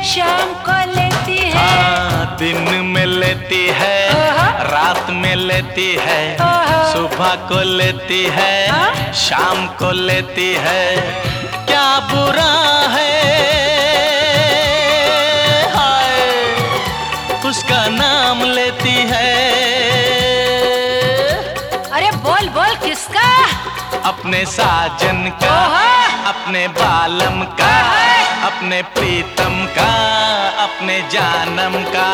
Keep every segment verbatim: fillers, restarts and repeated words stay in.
शाम को लेती है। हाँ, दिन में लेती है, रात में लेती है, सुबह को लेती है, शाम को लेती है। क्या बुरा है हाय उसका नाम लेती है। अरे बोल बोल किसका? अपने साजन का, अपने बालम का, अपने प्रीतम का, अपने जानम का।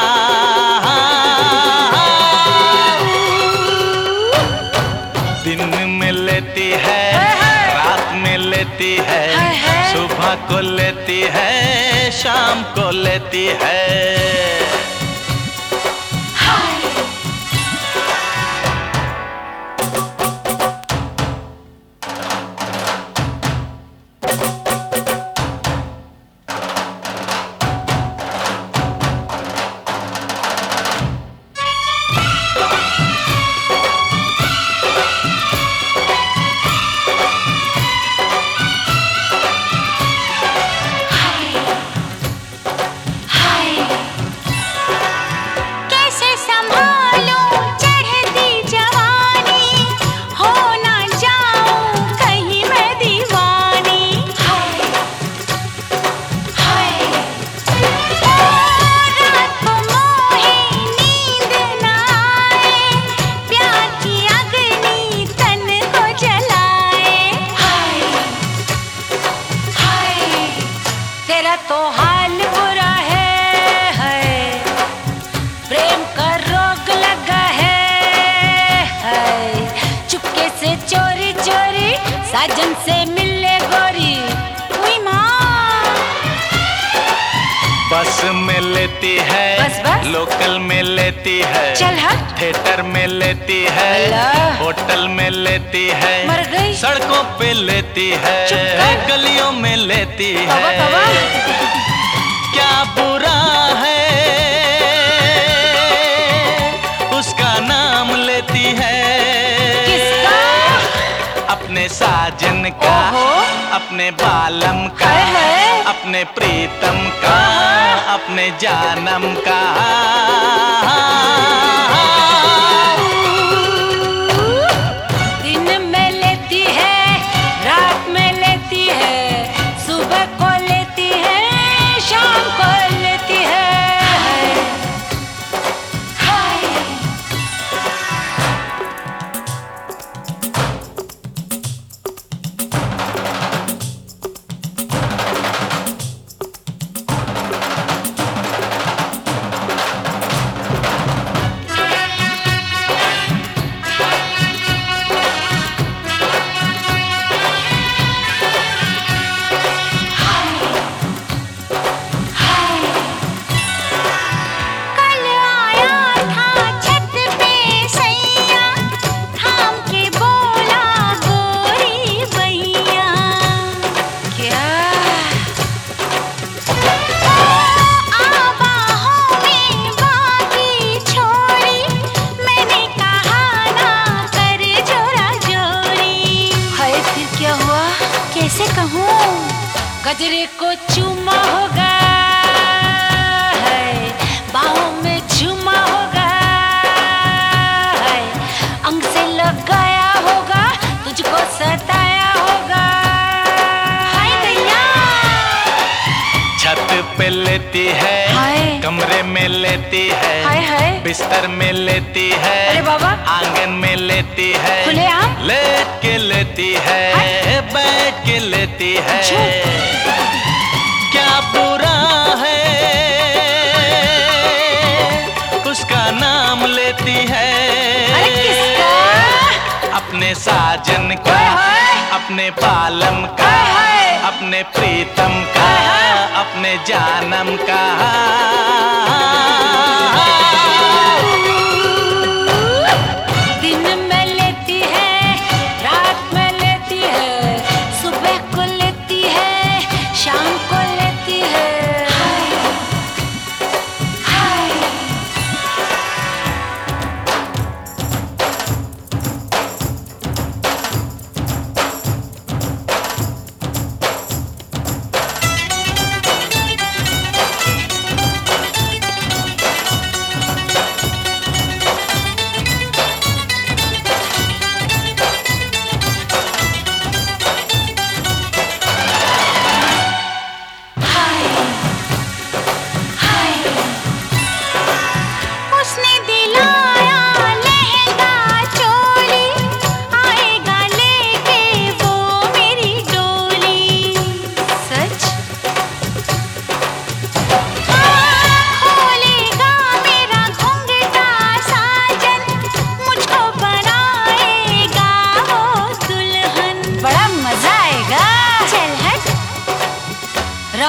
दिन में लेती है, रात में लेती है, सुबह को लेती है, शाम को लेती है। तो हाल बुरा है, है प्रेम का रोग लगा है, है चुपके से चोरी चोरी साजन से मिले गोरी। हुई माँ बस में लेती है, बस बस लोकल में लेती है, चल हट थिएटर में लेती है, होटल में लेती है, मर गई सड़कों पे लेती है, गलियों में लेती है। तवा, तवा। क्या बुरा है उसका नाम लेती है। किसका? अपने साजन का, अपने बालम का, अपने प्रीतम का, अपने जानम का। दिन में लेती है, रात में लेती है, सुबह को लेती है, शाम को लेती है। कैसे कहूँ? गजरे को चूमा होगा, है बाहों में झूमा होगा, है अंग से लगाया होगा, तुझको सताया होगा। हाय दैया छत पे लेती है, कमरे में लेती है, हाय हाय बिस्तर में लेती है, अरे बाबा आंगन में लेती है, खुलेआम लेट के लेती है, बैठ के लेती है। क्या बुरा है उसका नाम लेती है। अरे किसका? अपने साजन का, अपने बालम का, अपने प्रीतम का, अपने जानम का। दिन में लेती है, रात में लेती है, सुबह को लेती है, शाम को लेती है।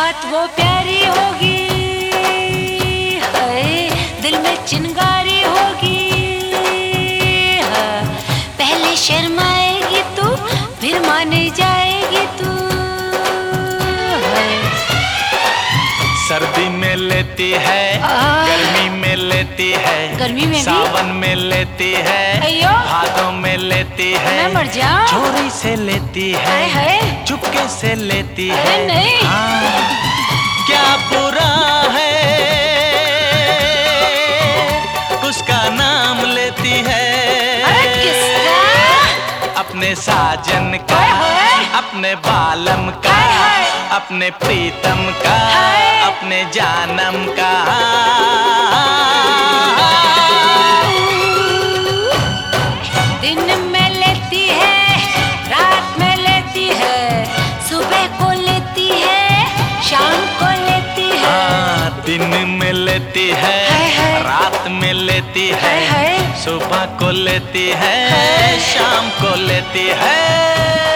बात वो प्यारी होगी, हाय दिल में चिंगारी होगी। हाँ, पहले शर्माएगी तू, फिर मान जाएगी तू। सर्दी में लेती है, गर्मी में लेती है, गर्मी में सावन में लेती है, भादों में लेती है, मैं मर जाऊं। चोरी से लेती है, चुपके से लेती है। नहीं। हाँ, क्या बुरा है उसका नाम लेती है। अरे किसका? अपने साजन का, अपने बालम का, अपने प्रीतम का, अपने जानम का। दिन में लेती है, रात में लेती है, सुबह को लेती है, शाम को लेती है। हाँ, दिन में लेती है, रात में लेती है, सुबह को लेती है, शाम को लेती है।